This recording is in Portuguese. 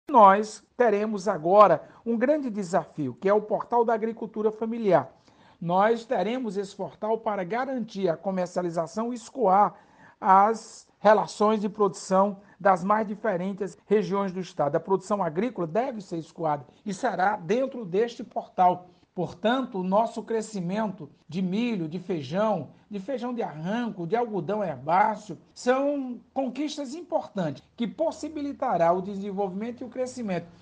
Nós teremos agora um grande desafio, que é o Portal da Agricultura Familiar. Nós teremos esse portal para garantir a comercialização e escoar as relações de produção das mais diferentes regiões do estado. A produção agrícola deve ser escoada e será dentro deste portal. Portanto, o nosso crescimento de milho, de feijão de arranco, de algodão herbáceo, são conquistas importantes que possibilitará o desenvolvimento e o crescimento